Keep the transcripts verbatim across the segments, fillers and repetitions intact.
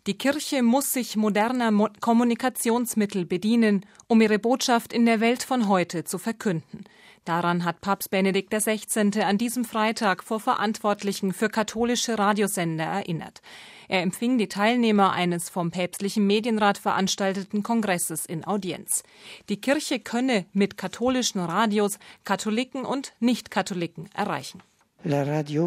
Die Kirche muss sich moderner Mo- Kommunikationsmittel bedienen, um ihre Botschaft in der Welt von heute zu verkünden. Daran hat Papst Benedikt der Sechzehnte an diesem Freitag vor Verantwortlichen für katholische Radiosender erinnert. Er empfing die Teilnehmer eines vom päpstlichen Medienrat veranstalteten Kongresses in Audienz. Die Kirche könne mit katholischen Radios Katholiken und Nicht-Katholiken erreichen. Das Radio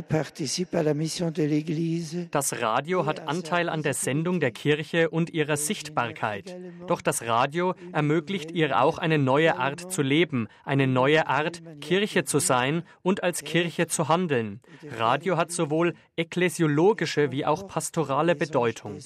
hat Anteil an der Sendung der Kirche und ihrer Sichtbarkeit. Doch das Radio ermöglicht ihr auch eine neue Art zu leben, eine neue Art, Kirche zu sein und als Kirche zu handeln. Radio hat sowohl ekklesiologische wie auch pastorale Bedeutung.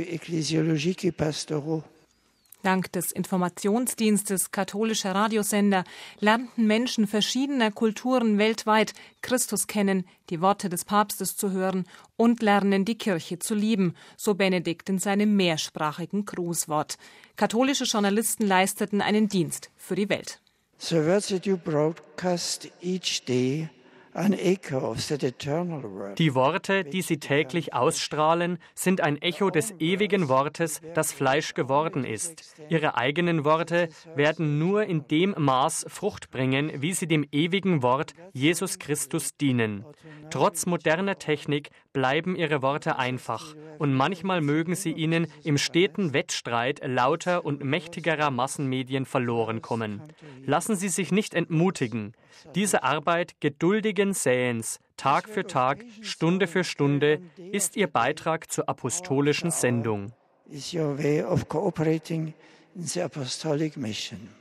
Dank des Informationsdienstes katholischer Radiosender lernten Menschen verschiedener Kulturen weltweit Christus kennen, die Worte des Papstes zu hören und lernen, die Kirche zu lieben, so Benedikt in seinem mehrsprachigen Grußwort. Katholische Journalisten leisteten einen Dienst für die Welt. The words that you broadcast each day. Die Worte, die sie täglich ausstrahlen, sind ein Echo des ewigen Wortes, das Fleisch geworden ist. Ihre eigenen Worte werden nur in dem Maß Frucht bringen, wie sie dem ewigen Wort Jesus Christus dienen. Trotz moderner Technik bleiben ihre Worte einfach und manchmal mögen sie ihnen im steten Wettstreit lauter und mächtigerer Massenmedien verloren kommen. Lassen Sie sich nicht entmutigen. Diese Arbeit geduldigen Säens, Tag für Tag, Stunde für Stunde, ist ihr Beitrag zur apostolischen Sendung. Is your way of cooperating in the apostolic mission.